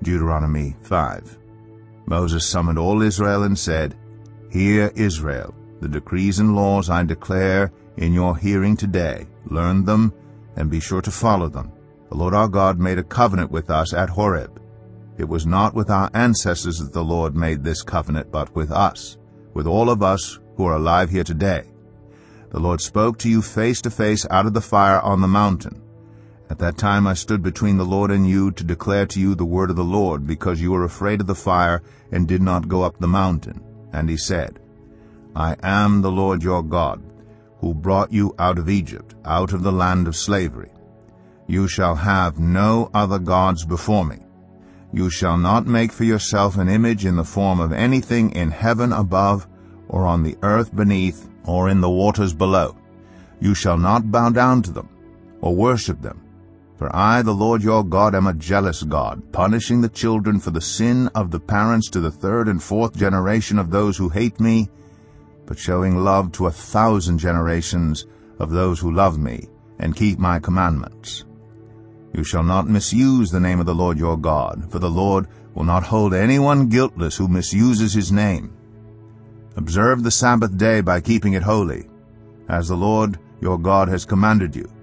Deuteronomy 5. Moses summoned all Israel and said, Hear, Israel, the decrees and laws I declare in your hearing today. Learn them, and be sure to follow them. The Lord our God made a covenant with us at Horeb. It was not with our ancestors that the Lord made this covenant, but with us, with all of us who are alive here today. The Lord spoke to you face to face out of the fire on the mountain. At that time I stood between the Lord and you to declare to you the word of the Lord, because you were afraid of the fire and did not go up the mountain. And he said, I am the Lord your God, who brought you out of Egypt, out of the land of slavery. You shall have no other gods before me. You shall not make for yourself an image in the form of anything in heaven above, or on the earth beneath, or in the waters below. You shall not bow down to them, or worship them. For I, the Lord your God, am a jealous God, punishing the children for the sin of the parents to the third and fourth generation of those who hate me, but showing love to 1,000 generations of those who love me and keep my commandments. You shall not misuse the name of the Lord your God, for the Lord will not hold anyone guiltless who misuses his name. Observe the Sabbath day by keeping it holy, as the Lord your God has commanded you.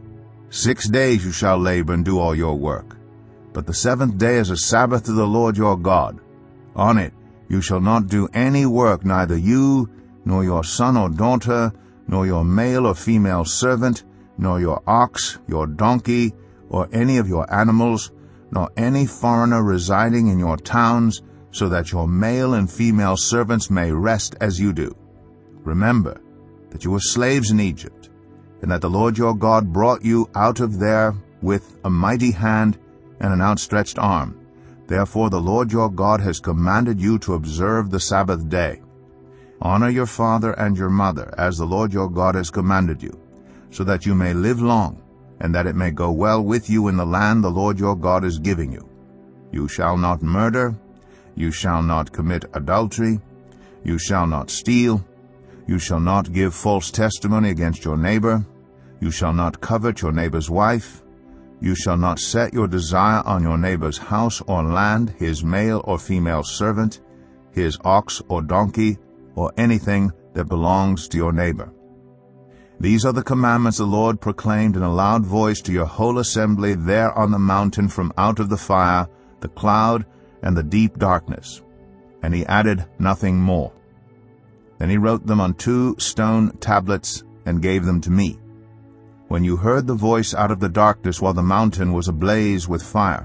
6 days you shall labor and do all your work, but the seventh day is a Sabbath to the Lord your God. On it you shall not do any work, neither you, nor your son or daughter, nor your male or female servant, nor your ox, your donkey, or any of your animals, nor any foreigner residing in your towns, so that your male and female servants may rest as you do. Remember that you were slaves in Egypt, and that the Lord your God brought you out of there with a mighty hand and an outstretched arm. Therefore the Lord your God has commanded you to observe the Sabbath day. Honor your father and your mother, as the Lord your God has commanded you, so that you may live long, and that it may go well with you in the land the Lord your God is giving you. You shall not murder, you shall not commit adultery, you shall not steal, you shall not give false testimony against your neighbor, you shall not covet your neighbor's wife, you shall not set your desire on your neighbor's house or land, his male or female servant, his ox or donkey, or anything that belongs to your neighbor. These are the commandments the Lord proclaimed in a loud voice to your whole assembly there on the mountain from out of the fire, the cloud, and the deep darkness. And he added nothing more. Then he wrote them on 2 stone tablets and gave them to me. When you heard the voice out of the darkness while the mountain was ablaze with fire,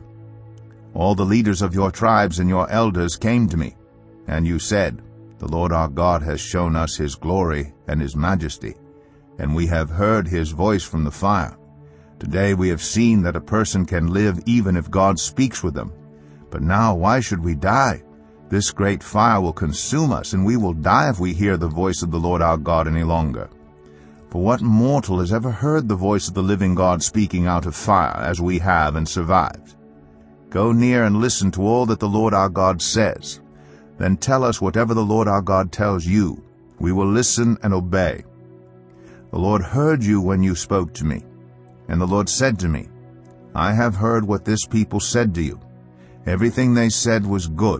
all the leaders of your tribes and your elders came to me, and you said, The Lord our God has shown us his glory and his majesty, and we have heard his voice from the fire. Today we have seen that a person can live even if God speaks with them. But now why should we die? This great fire will consume us, and we will die if we hear the voice of the Lord our God any longer. For what mortal has ever heard the voice of the living God speaking out of fire, as we have, and survived? Go near and listen to all that the Lord our God says. Then tell us whatever the Lord our God tells you. We will listen and obey. The Lord heard you when you spoke to me. And the Lord said to me, I have heard what this people said to you. Everything they said was good.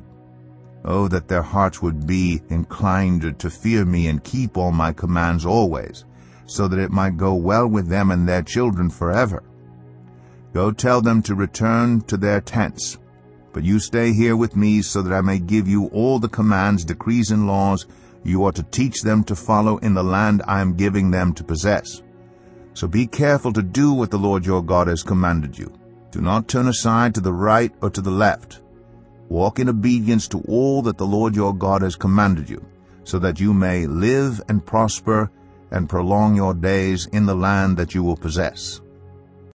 Oh, that their hearts would be inclined to fear me and keep all my commands always, so that it might go well with them and their children forever. Go tell them to return to their tents. But you stay here with me, so that I may give you all the commands, decrees, and laws you are to teach them to follow in the land I am giving them to possess. So be careful to do what the Lord your God has commanded you. Do not turn aside to the right or to the left. Walk in obedience to all that the Lord your God has commanded you, so that you may live and prosper and prolong your days in the land that you will possess.